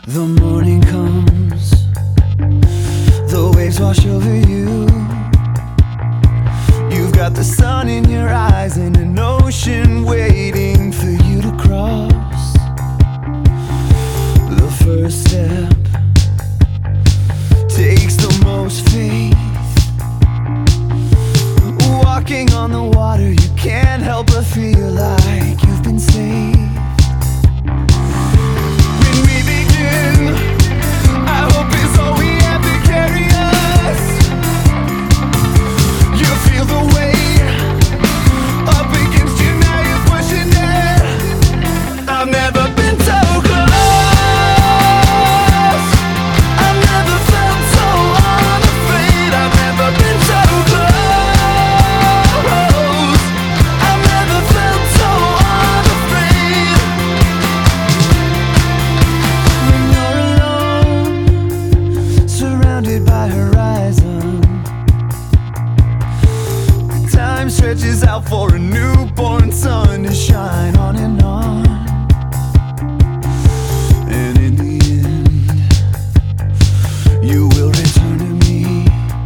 The morning comes, the waves wash over you. You've got the sun in your eyes and an ocean waiting for you to cross. The first step takes the most faith. Walking on the water, you can't help but feel like you've been saved. By horizon, time stretches out for a newborn sun to shine on and on. And in the end, you will return to me,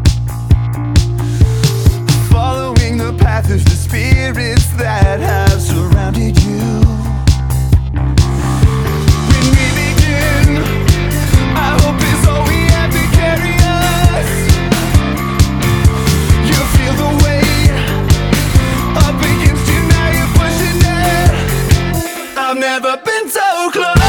following the path of the spirits that have surrounded you. I've never been so close.